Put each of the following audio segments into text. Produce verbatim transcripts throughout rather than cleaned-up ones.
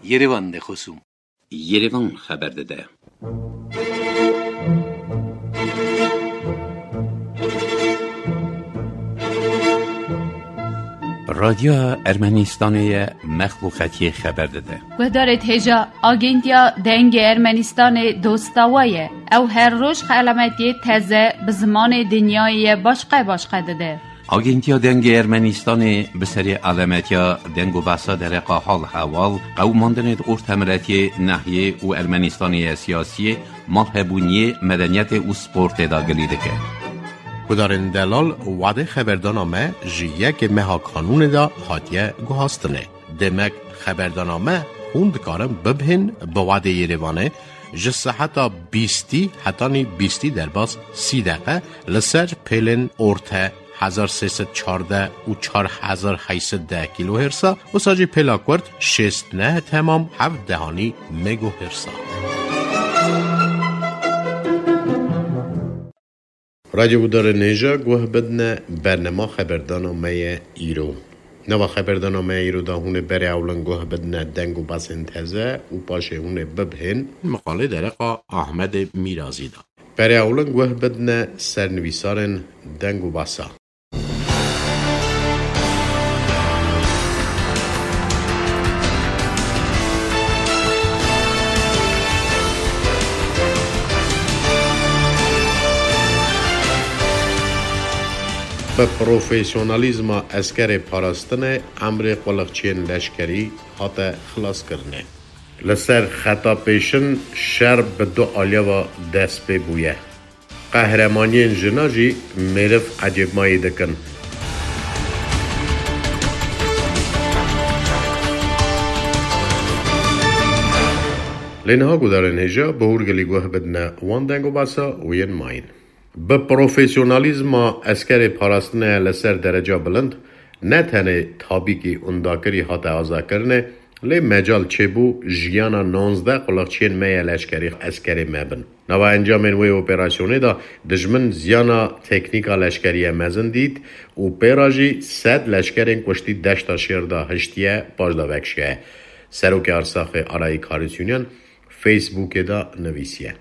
Yerevan de خصوم Yerevan خبر داده. رادیو ارمنستان مخلوقاتی خبر داده. و دارد هجا آگنتیا دنگ ارمنستان دوستاویه او هر روش علامتی تازه به زمان دنیای باشقه باشقه داده. آگنتیا دنگ ارمنستان به سری علامتیا دنگ و بحثا در حال حوال قوماندند ارتمراتی نحیه و ارمنستانی سیاسی ملحبونی مدنیت و سپورت داگلیده که. کدارن دلال وعده خبردانامه جیه که مها قانون دا حادیه گوهاستنه. دمک خبردانامه هوند کارم ببهن با وعده یروانه جسه حتی بیستی حتی نی بیستی در باز سی دقیقه لسر پیلن ارته هزار سیصد چارده و چار هزار هشتصد ده کیلو هرسا و ساجی پلاکورد شست نه تمام هفت دهانی مگو هرسا. رادیو داره نیجا گوه بدنه برنامه خبردانامه ایرو. نوا خبردانامه ایرو دا هونه بری اولن گوه بدنه دنگ و بس انتزه و پاشه هونه ببهن مقاله درقا احمد میرازی دا. بری اولن گوه بدنه سرنویسارن دنگ و بسا. به پروفیسیونالیزم اسکر پاراستن امر قلقچین لشکری حتی خلاص کرنه. لسر خطا پیشن شر به دو آلیا و دست پی بویه. قهرمانی جناجی میرف عجب مایی دکن. لینها گودارن هجا به هرگلی گوه بدنه وان دنگو باسا وین ماین. به پروفیسیونالیزم اسکر پاراستن لسر درجه بلند نه تنه تابیکی انداکری حتی آزا کرنه لی مجال چه بو جیانا نانزده قلقچین میه لشکری اسکری مبن. نوا انجام وی اپراسیونه دا دجمن زیانا تکنیکا لشکری مزن دید و پیراجی صد لشکرین کشتی دشتا شیر دا هشتیه پاجدا وکشه. سروک ارساخ آرائی کاریسیونیان فیسبوک دا نویسیه.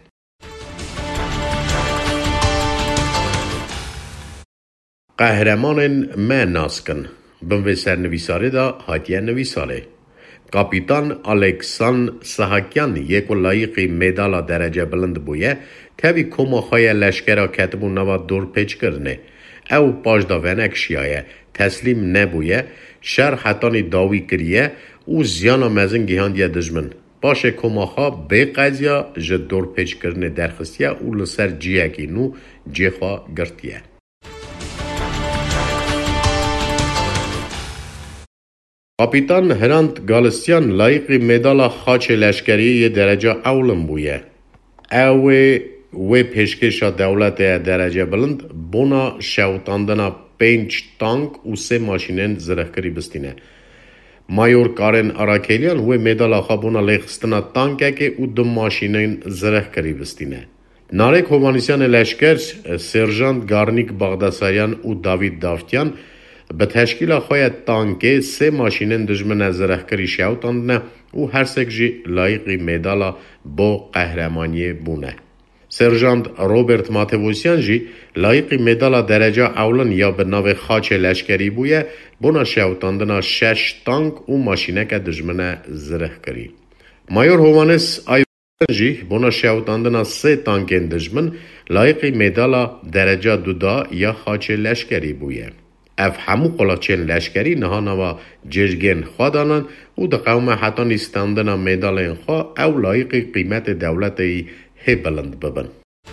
قهرمان من ناسکن بنوی سرنویساره دا هاتیه نویساره. کاپیتان الکسان سحاکیان یک لایقی مدال درجه بلند بویه تاوی کما خواهی لشکره کتبون نوا دور پیچ کرنه. او پاجدا ونک شیایه تسلیم نبویه شر حتانی داوی کریه او زیانا مزن گیهاندیه دجمن. باشه کما خواه بی قضیه جد دور پیچ کرنه درخستیه او لسر جیه کی نو جی خواه گرتیه. کاپیتان هرانت گالستیان لایقی مدال خاچ لشکری درجه اولم بویه. اوه و پیشکش دولت درجه بلند بونا شوتاندنا پنج تانک و سه ماشینن زرهکری بستینه. مایور کارن اراکیلیان و مدال خوابونا لیخستنا تانکه که او دو ماشینن زرهکری بستینه. نارک هوانیسیان لشکر سرژانت گارنیک باغداساریان و داوید دافتیان به تشکیل خواهد تانکه سه ماشینن دجمن زرهکری شوتاندنه و هر سک جی لایقی مدالا با قهرمانی بونه. سرژانت روبرت ماتووسیان جی لایقی مدالا درجه اولن یا به ناو خاچ لشکری بویه بونا شوتاندنا شش تانک و ماشینه که دجمن زرهکری. مایور هوانس آیوان جی بونا شوتاندنا سه تانکین دجمن لایقی مدالا درجه دودا یا خاچ لشکری بویه. اف همو قلاچین لشکری نها نوا جرگین خوادانن و ده قوم حتی نیستاندن میدالین خواه او لایقی قیمت دولتی هی بلند ببن.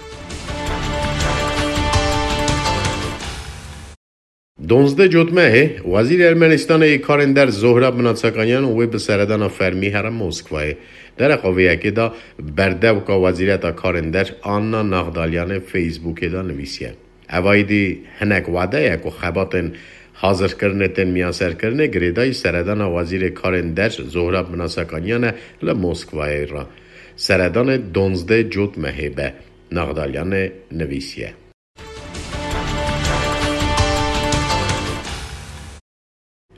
دونزده جوتمه وزیر ارمنستان ای کارندر زهراب مناتساکانیان و به سردان فرمی هرم موسکواه در قویه که دا برده که وزیرت کارندر آنا نغدالیان فیسبوک دا نویسیه. اوایدی هنک وعده یک و خباتن حاضر کرنه تن میاسر کرنه گریدای سردان وزیر کارندر زهراب مناسکانیان لموسکوای را سردان دونزده جوت مهیبه نغدالیان نویسیه.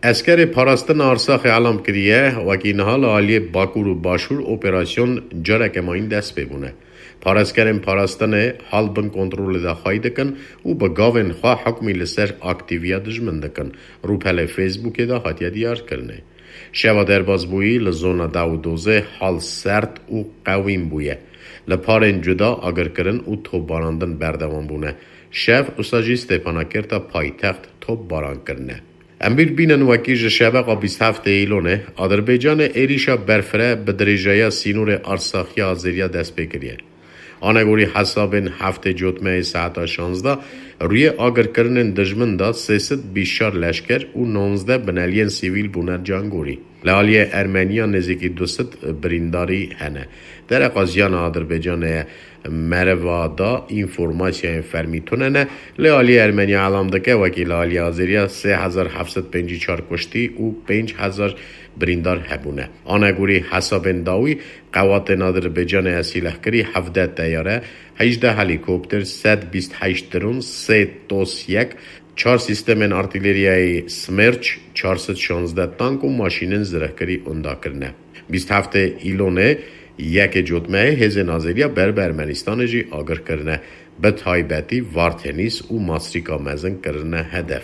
اسکر پاراستن آرساخ اعلام کریه وکی نهال عالی باکور و باشور اپراسیون جرک ماین دست ببونه. پاراسکرین پاراستن حال بن کنترول دا خواهی دکن و با گاوین خواه حکمی لسر اکتیویا دجمن دکن رو پل فیسبوک دا خاطیه دیار کرنه. شوا درباز بویی لزونا داو دوزه حال سرد و قویم بویه. لپارین جدا اگر کرن و توب باراندن بردوان بونه. شف استاجی ستپانا کرتا پای تخت توب باران کرنه. امبیر بینن وکیج شبقا بیست هفته ایلونه آذربایجان ایریشا برفره به درجه سینور ارساخی آذریا دست بگیریه. آنگوری حسابین هفته جوتمه ساعت شانزده روی آگر کرنن دجمن دا سیست بیشار لشکر و نونزده بنالین سیویل بونه جانگوری. لالی ارمنیا نزدیکی دوست برینداری هنه. در قاضیان آذربایجان مروا دا اینفورماسیون فرمیتونه نه لالی ارمنیا علام دکه وکی لالی آذریا سه هزار هفتصد و پنجاه و چهار کشتی و پنج هزار بریندار هبونه. آنگوری حسابین داوی قوات آذربایجان اسیلحکری هفده تیاره، هجده هلیکوپتر، صد و بیست و هشت درون، سه توس یک، چهار سیستم ارتیلریای سمرچ، چهارصد و شانزده تانک و ماشین زرهکری اندا کرنه. بیست و هفت ایلونه یک جوتمه هزین آذریا بر ارمنستان جی آگر کرنه به تایبتی وارتنیس و ماستریکا مزن کرنه هدف.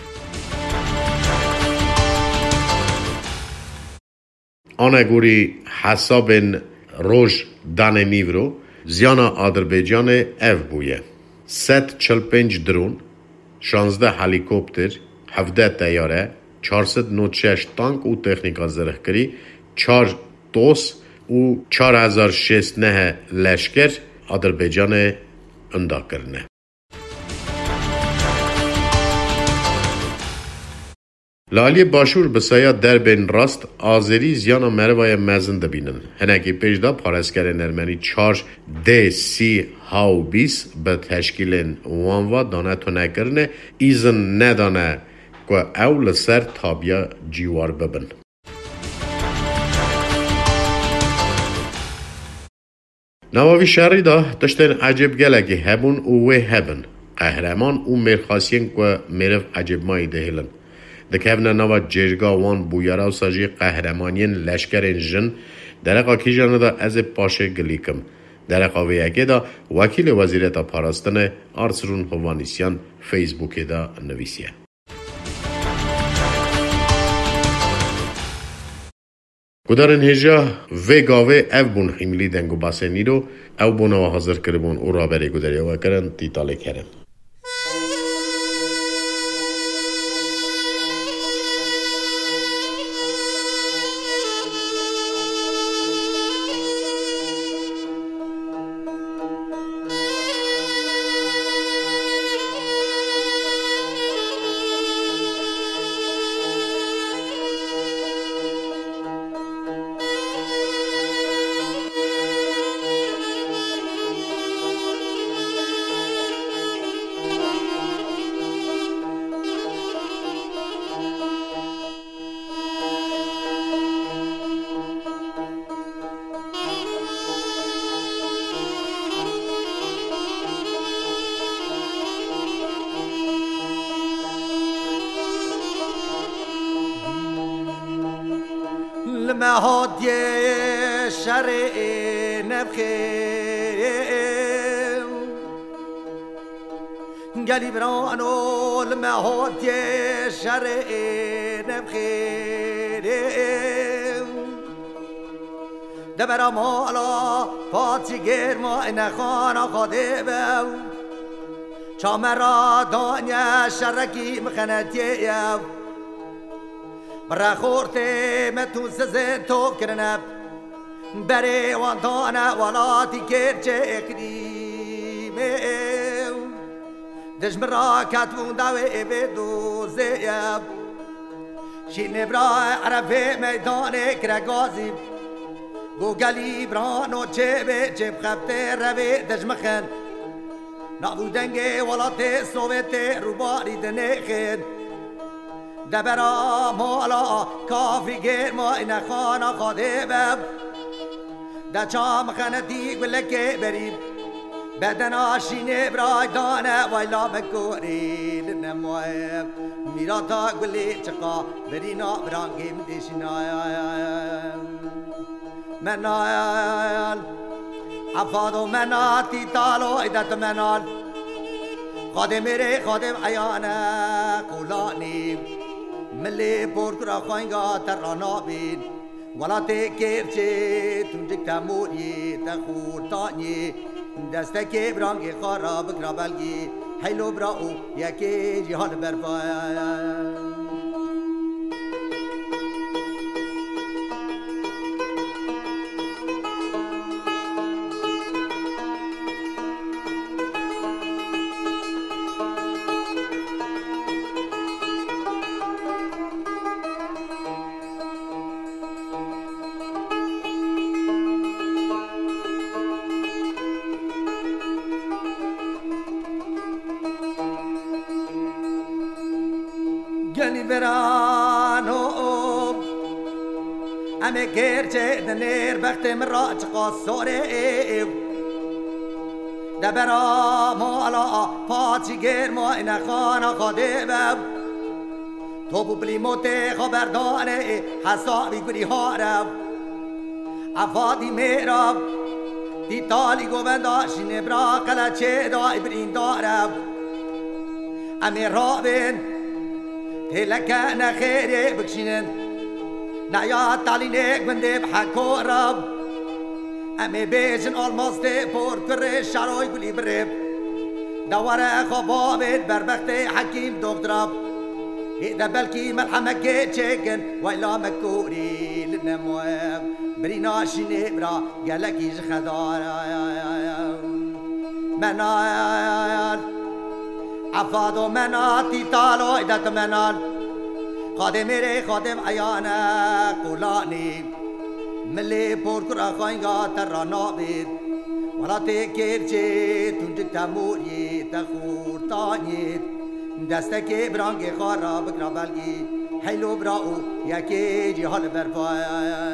آنگوری حسابین روش دانه نیورو زیانا آذربایجان اف بویه. صد و چهل و پنج درون، شانزده هلیکوپتر، هفده تیاره، چهارصد و نود و شش تانک و تکنیکا زرهکری، چهار توس و چهار هزار و شصت و نه لشکر آذربایجان اندا کرنه. لالی باشور بسایا در بین راست آذری زیانا مروای مزن دبینن. هنگی پیش دا پارسکرین ارمنی چار دی سی هاو بیس به تشکیل وانوا دانه تو نکرنه ایزن ندانه که او لسر تابیا جیوار ببن. نواوی شهری دا تشتین عجب گلگی هبون و وی هبن. قهرمان و مرخاسین که مرف عجب مایی دهیلن. دکهونا نوا جرگا وان بویارا و ساجی قهرمانین لشکرین جن درقا کی جانه دا از پاشه گلیکم. درقا ویگه دا وکیل وزیرتا پاراستن آرسرون هوانیسیان فیسبوک دا نویسیه. گودارن هجا وی گاوه او بون خیملی دنگو باسه نیرو او بونا و حاضر کربون او را بری گوداری و کرن تیتاله کرن. المهاد شرع نبخير قالي برانو المهاد شرع نبخير دبر مالا پاتی گرما این خانا خادبه چامرا دانیا شرکی مخنتیه برا خورته متو سزن توب کرنب بری وانتانا والاتی کرچه اقریمه دشمرا کتون داوی بدو زیب شین برا عرفه میدان کرگازی گو گلی برانو چه به چه بخبته روی دشمخن نابودنگه ولات سوویت روباری دنخن دبرا مولا کافی گرما این خانا خاده بب دا چام خانتی گلکه بریم بدن آشینه برای دانه ویلا مکوری لنموه میراتا گلی چقا برینا برانگیم دیشنای منال افادو مناتی تالو ایدت منال خادم میره خادم عیانه قولانی ملی پورکرا خوینگا ترانا بین ولا تکرچه تونجک تموری تخور تانی دسته برانگی خراب کرابلگی حیلو براو یکی جهان برپای گلی برانو امه گرچه دنیر بخت مراج قصوره دبرا مالا پاچی گرما این خانه خاده بب تو ببلی موته خبرداره حسابی گری هارب افادی میرب دی تالی گوبنداشی نبرا قلچه دای برین دارب امه رابن هلكان خيري بكشينن نايا تالينك بندي بحكو رب امي بيجن المصدي بور كري شاروي بلي بريب دوارا خبابت بربختي حكيم دكتراب إذا بلكي ملحمة جيتشيكن ويلا مكوري للنمواب برينا شنبرا قالكي جخدارا منال افادو مناتی تالو ایدت منال خادم میره خادم عیانه قولانی ملی پورکرا خوینگا ترانا بید ولا تکرچه تونجک تموری تخور تانید دسته که برانگی خراب کرابلگی حیلو براو یکی جهان برپای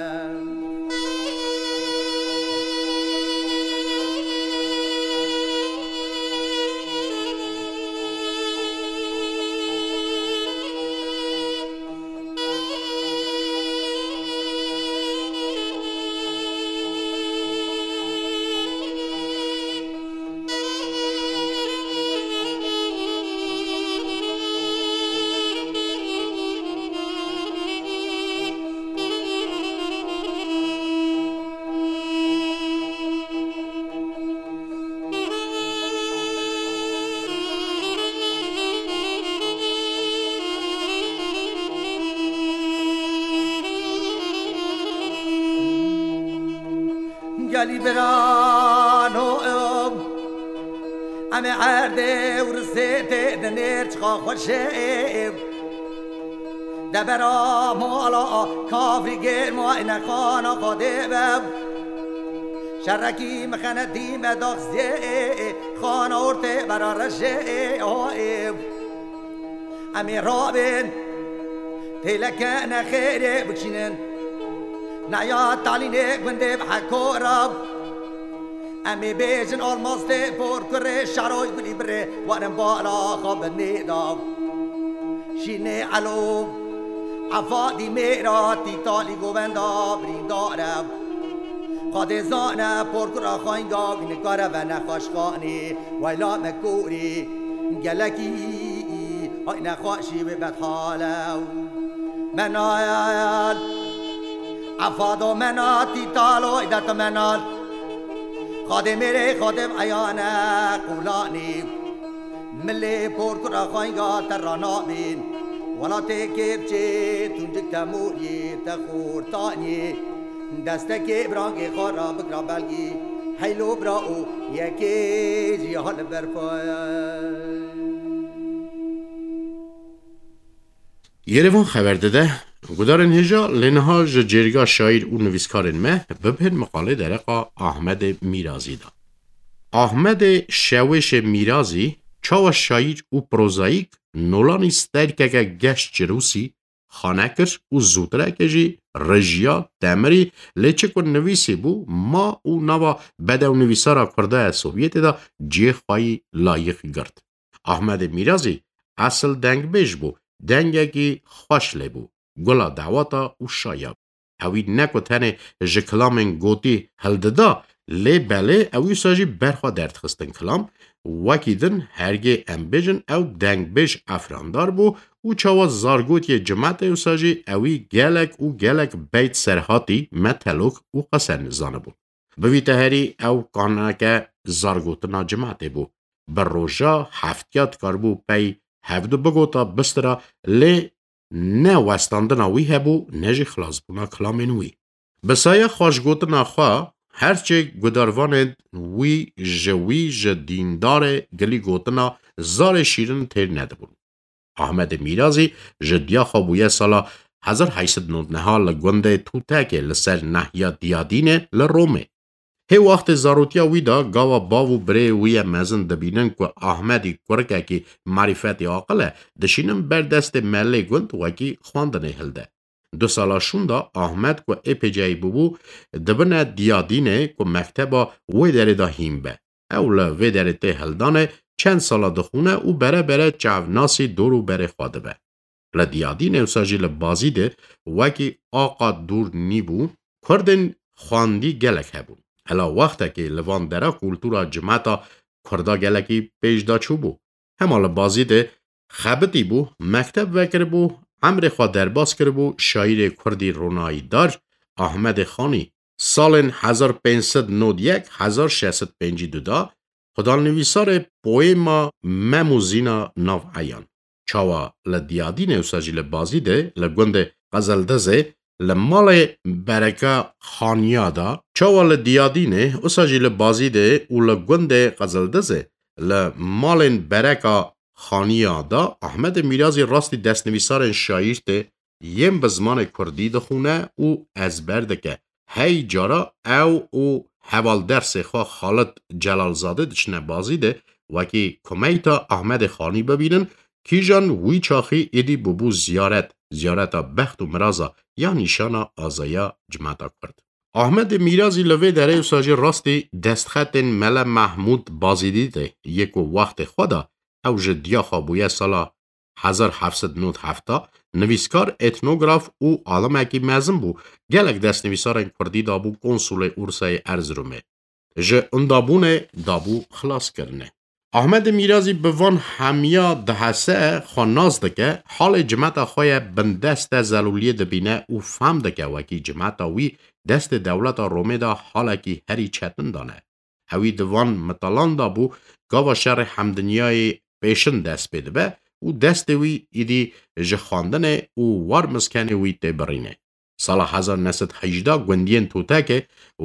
گلی برانو امه عرده ورسته دنیر چقا خوشه دبرا مالا کافری گرما این خانا خاده بب شرکی مخنه دیم داخزه خانا ارته برا رشه امه رابن تلکن خیره بکشینن نایا تالینک بنده بحکو رب امی بیجن آلمازده پر کره شروی بلی بره وارم بالا خواب نیداب شینه علو افادی میرا تی تالی گووندا برین دارب خاده زانه پر کره خواهنگا بینکاره و نخواشخانی ویلا مکوری گلکی های نخواشی و بدحالو منایل افادو مناتی تالو ایدت منال خادم میره خادم عیانه قولانی ملی پورکرا خوینگا ترانا بین ولا تکرچه تونجک تموری تخور تانی دسته که برانگی خورا بکرا بلگی حیلو براو یکی جیهان برپای یروان خبر داده گودارن هجا لنها جرگا شایر و نویسکارن مه ببهن مقاله درقا احمد میرازی دا. احمد شوش میرازی چاو شایر و پروزاییک نولانی سترکه گشت جروسی خانکر و زودرکه جی رژیا دمری لیچه که نویسی بو ما او نوا بدو نویسارا کرده سوویت دا جی خواهی لایق گرد. احمد میرازی اصل دنگ بیش بو، دنگی خوش لی بو، گلا دعواتا و شایب. اوی نکو تنه جکلامن گوتی هلددا لی بله اوی ساجی برخوا درد خستن کلام وکی دن هرگی امبیجن او دنگ بیش افراندار بو و چاوا زارگوتی جماعت او ساجی اوی گلک و گلک بیت سرحاتی متلوک و قصر نزانه بو. بوی تهری او کاناکه زارگوتنا جماعت بو. بر روژا هفتیات کار بو پی هفدو بگوتا بسترا لی نه وستاندنا وی هبو نجی خلاص بونا کلامین وی. بسایه خوشگوتنا خواه هرچه گداروان وی جوی جدیندار گلی گوتنا زار شیرن تیر نده بون. احمد میرازی جدیا خوابویه سالا هزار و هشتصد و نود و نه لگونده توتاکه لسر نحیا دیادینه لرومه. هی وقت زاروتیا ویدا گاوا باو بره وی مزن دبینن که احمدی کرکه که معرفت عاقله دشینن بردست ملی گوند وکی خواندنه هلده. دو سالا شوندا احمد که اپی جای ببو دبنه دیادینه که مکتبا وی داره دا هیم به. اولا وی داره ته هلدانه چند سالا دخونه و بره بره چاوناسی دورو بره خواده به. لدیادینه و ساجی لبازی ده وکی آقا دور نیبو کردن خواندی گلک هبون. هلا وقتا که لوان درا کلتورا جماعتا کردا گلکی پیجدا چو بو. همال بازی ده خبتی بو مکتب وکر بو عمر خواه درباز کر بو شاعر کردی رونایی دار احمد خانی سال هزار و پانصد و نود و یک هزار و ششصد و پنجاه و دو دا خدال نویسار پویما مموزینا ناو عیان. چاوا لدیادین اوساجی لبازی ده لگوند غزلدزه لمال برکا خانیادا چاوا لدیادینه اوساجی لبازی ده و لگوند غزلدزه لمال برکا خانیادا احمد میرازی راستی دست نویسار شاعر ده یم بزمان کردی دخونه او ازبر دکه هی جارا او او حوال درس خواه خالد جلالزاده دچنه بازی ده وکی کمیتا احمد خانی ببینن کی جان وی چاخی ایدی ببو زیارت زیارتا بخت و مرازا یا نشانا آزایا جماعتا کرد. احمد میرازی لوی داره ساجی راستی دستخط مل محمود بازی دیده یکو وقت خدا او جدیا خوابویه سالا هزار و هفتصد و نود و هفت نویسکار اتنوگراف او عالم اکی مزم بو گلک دست نویسار کردی دابو کنسول ارسای ارزرومه جه اندابون دابو خلاص کرنه. احمد میرازی بوان همیا دهسه خواناز دکه حال جماعت خواه بندست زلولیه دبینه او فهم دکه وکی جماعت وی دست دولت رومه دا حال اکی هری چتن دانه. هوی دوان مطالان دابو گاوا شر همدنیای پیشن دست بیده به او دست وی ایدی جخاندن او وار مسکنه وی تبرینه. سال هزار و نهصد و هجده گوندین توتاکه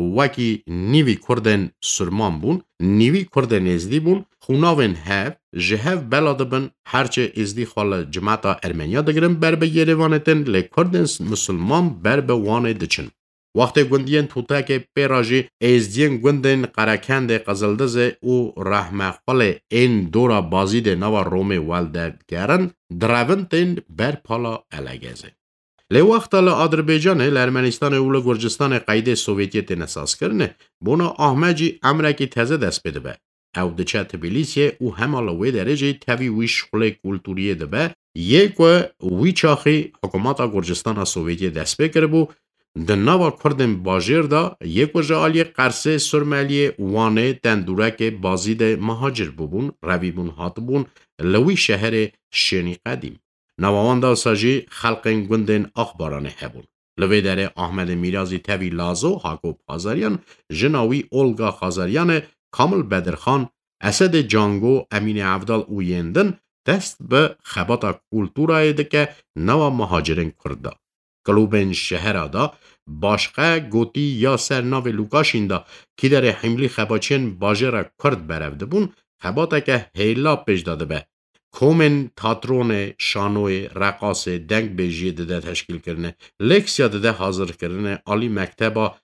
وکی نیوی کردن سرمان بون، نیوی کردن ازدی بون، خوناوین هف، جهف بلاده بن هرچه ازدی خال جماعتا ارمنیا دگرن بر به یریوانتن لی کردن مسلمان بر به وانه دچن. وقت گوندین توتاکه پیراجی ازدین گوندن قرکند قزلدزه او رحمه خال این دورا بازید نوا رومه والده گرن دراونتن بر پالا الگزه. لی وقتا لآذربایجان لارمنستان و لگرجستان قید سوویتیت نساز کرنه بونا احمدی امرکی تازه دست بده به. او دچه تبلیسیه او همال وی درجه تاوی وی شغل کلتوریه ده به یک و وی چاخی حکومت گرجستان سوویتی دست بکره بو ده نوا کردن باجر دا یک و جالی قرصه سرمالیه وانه تندورک بازید مهاجر ببون روی بون هات بون لوی شهر شنی قدیم. نواوان دا ساجی خلقین گندن اخبارانه هبون. لوی داره احمد میرازی تاوی لازو حاکوب خازاریان جناوی اولگا خازاریان کامل بدرخان اسد جانگو امین عبدال اویندن دست به خباتا کلتورای دکه نوا مهاجرین کرده. کلوبین شهر دا باشقه گوتی یا سر ناو لوکاشین دا که در حملی خباچین باجر کرد برفده بون خباتا که هیلا پیش داده به. کومن تاترون شانوی رقاص دنگ بیجی ده تشکیل کرنه لکسیا ده حاضر کرنه آلی مکتبا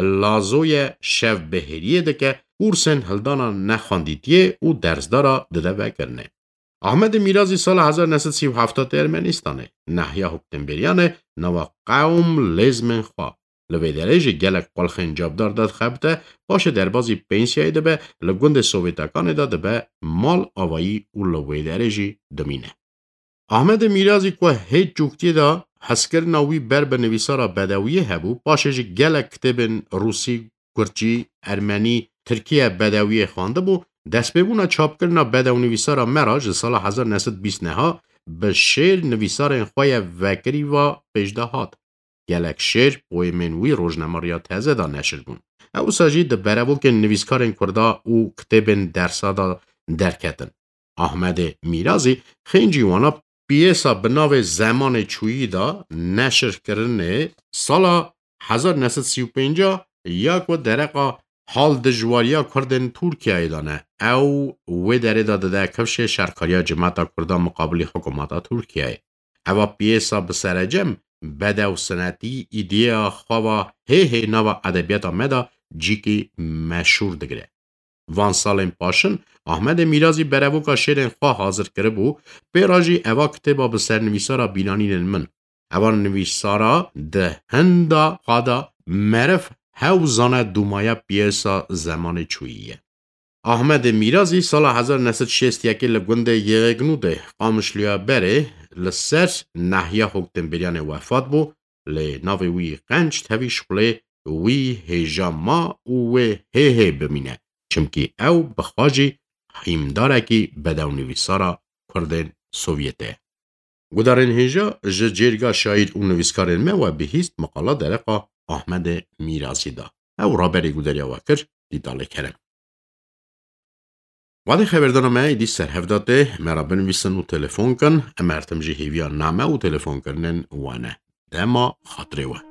لازوی شف بهریه ده که اورسن هلدانا نخواندیتیه او درزدارا ده ده کرنه. احمد میرازی سال هزار و نهصد و سی و هفت ارمنستانه ناحیه هکتنبریانه نوا قوم لزمن خوا لوی درجه گلک قلخین جابدار داد خبته باشه در بازی پنسیای دبه لگوند سوویتاکان داده به مال آوایی و لوی درجه دمینه. احمد میرازی که هیچ جوکتی دا حسکر ناوی بر به نویسارا بدویه هبو باشه گلک کتبن روسی، کرچی، ارمنی، ترکیه بدویه خوانده بو دست ببونا چاپ کرنا بدو نویسارا مراج سال هزار و نهصد و بیست نه به شعر نویسار خواه وکری و پجدهات. گلک شعر پویمنوی روزنامه‌ریا تازه دا نشر بون. او ساجی ده برابو که نویسکارن کردا او کتبن درسا دا درکتن. احمد میرازی خینجی وانا پیسا بناو زمان چویی دا نشر کرنه سال هزار و نهصد و سی و پنج یا که درقا حال دجواریا کردن ترکیه دانه او و داره داده ده کفش شرکاریا جماعتا کردا مقابل حکومتا ترکیه. او پیسا بسرجم بدو سنتی ایدیا خواه هی هی نوا ادبیات آمده جی که مشهور دگره. وان سالین پاشن احمد میرازی برابو که شیرین خواه حاضر کرده بو پیراجی اوا کتبا بسر نویسارا بینانین من. اوا نویسارا ده هندا خوادا مرف هاوزانه دومایا پیسا زمان چوییه. احمد میرازی سال هزار و نهصد و شصت و یک لگوند یگنو ده قامشلیا بره لسر ناحیه هکتنبریان وفات بو لی ناوی وی قنج تویش خلی وی هیجا ما و وی هی هی بمینه چمکی او بخواجی حیمداره کی بدو نویسارا کردن سوویته. گدارن هیجا جرگا شاید اون نویسکارن me و بهیست مقاله درقا احمد میرازی دا. او رابری گداریا وکر دیداله کرن. وادی خبردارم ایدی سرهفداته مرا بنویسن و تلفن کن امرتم جی هیویا نامه و تلفن کرنن وانه دما خاطره و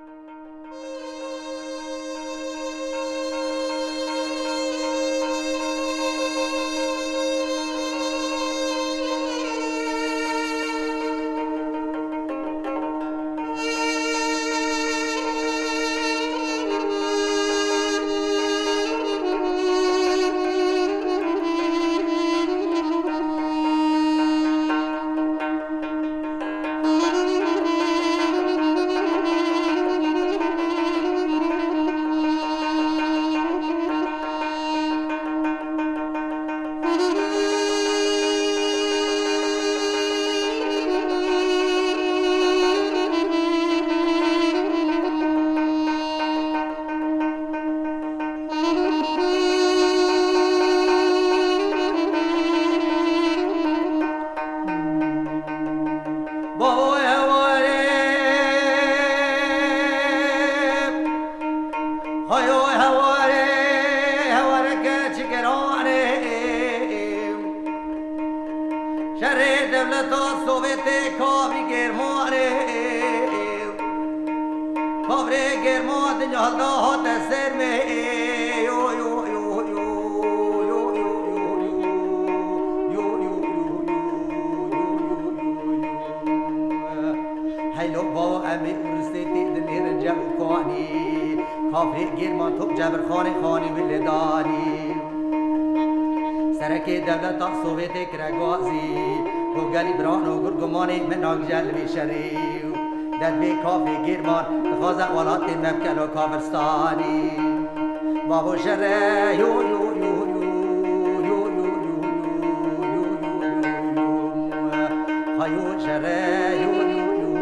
کافرستانی بابو شره یو یو یو یو یو یو یو خیو شره یو یو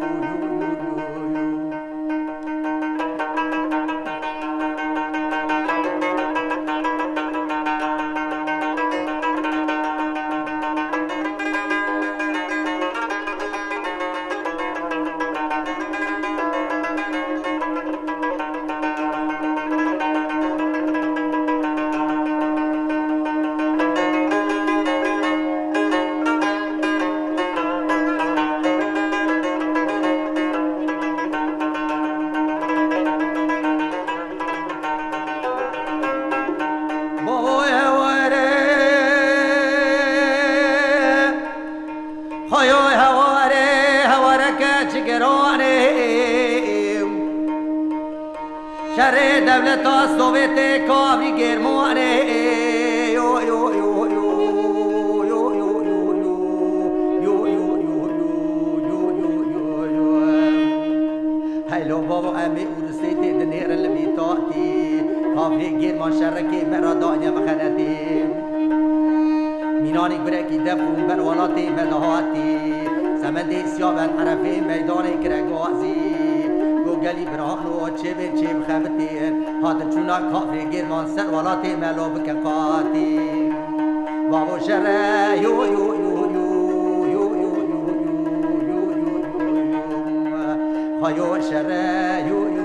شر دولت سوویت کافی گرمانه یو یو یو یو یو یو هیلو بابا امی اورسی تی دنیر لمیتاتی کافی گیر ما شرکی مرا دانیا مخنتی مینانی گرکی دفون بر ولاتی مدهاتی سمندی سیابن عرفی میدانی کرگوازی گلی بران و چه به چه بخبتی هات چونا کافی گرمان سر ولاتی ملو بکقاتی بابو شره یو یو یو یو یو یو یو یو یو خایو شره یو یو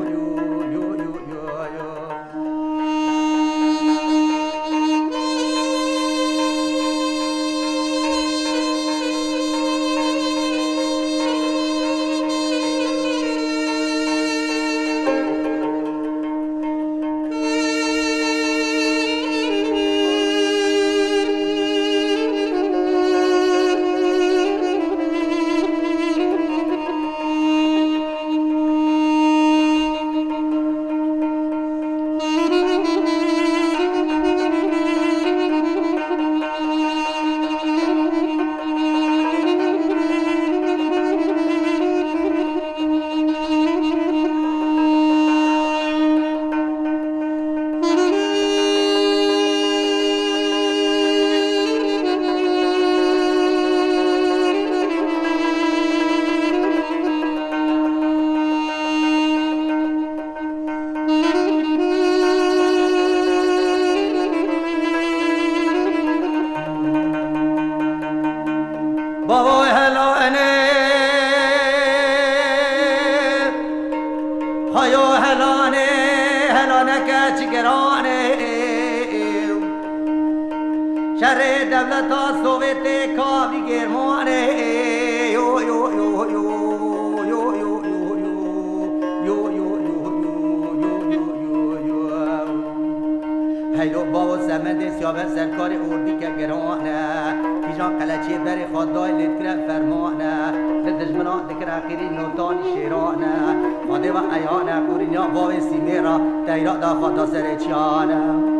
شر دولتا سوویت کابی گرمانه یو یو یو یو یو یو یو یو یو یو هیلو بابا سمند سیابه سرکار اردی که گرانه پیجان قلچی بری خدای لدکره فرمانه لدجمنا دکر اخیری نوتان شیرانه خاده و ایانه قورینیا باب سیمیرا تیرا دا خدا سر چیانه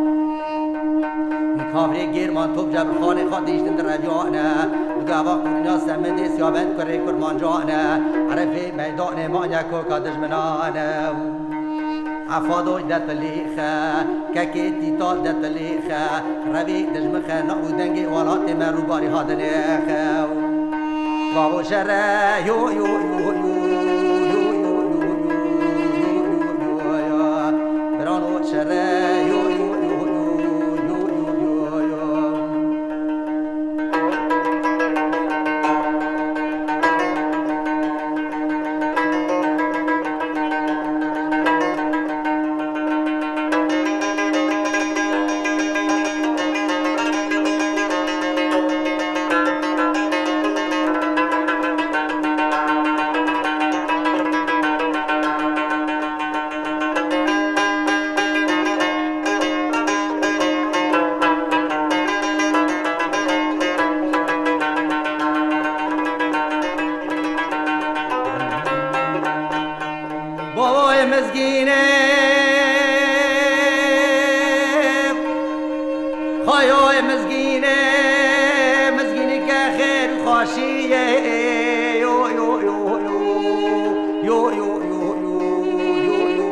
کافری گیرمان توب جبر خانه خواد دیشتن در رجانه دگاوا قورینیا سمند سیابند کره کرمان جانه عرفی میدان مانیا کوکا دجمنانه عفادوش دتلیخه ککی تیتال دتلیخه روی دجمخه نعو دنگی ولات من رو باری هادنیخه بابو شره یو یو یو یو یو یو یو یو برانو شره یو یو مزگینه خایای مزگینه مزگینی که خیر خوشیه یو یو یو یو یو یو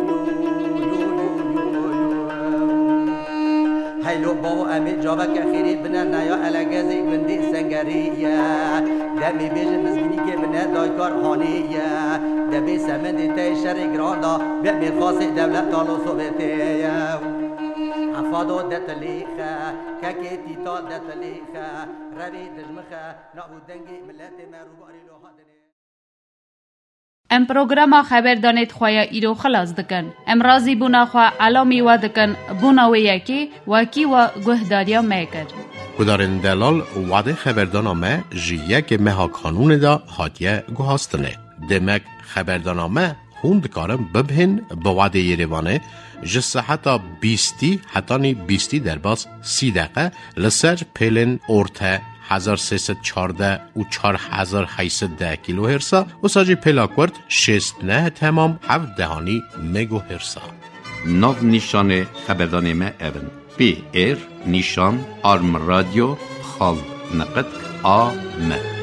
هیلو بابا امی جابا که خیری بنا نیا الگزی بندی سنگریه دمی بیجن مزگینی که بنا دایکار خانیه دبی سمندی تی شر گراندا به میخواست دولت آلو سوبتیه عفادو دتلیخه ککی تیتا دتلیخه روی دجمخه نابو دنگی ملت مروباری لو هادنه ام پروگرام خبر دانید خواه ایرو خلاص دکن ام رازی بونا خواه علامی و دکن بونا و یکی وکی و گهداریا میکر کدارن دلال وعده خبردانامه جیه که مها کانون دا هاتیه گوهاستنه دمک خبردانامه خوند کارم ببهن به وعده یریوانه جسه حتی بیستی حتی بیستی در باز سی دقیقه لسر پیلن ارته هزار سیصد چارده و چار هزار هیصد ده کیلو هرسا و ساجی پیلاکورد شست نه تمام هفت دهانی مگو هرسا نو نیشان خبردانامه اون پی ایر نیشان آرم رادیو خال نقد آ م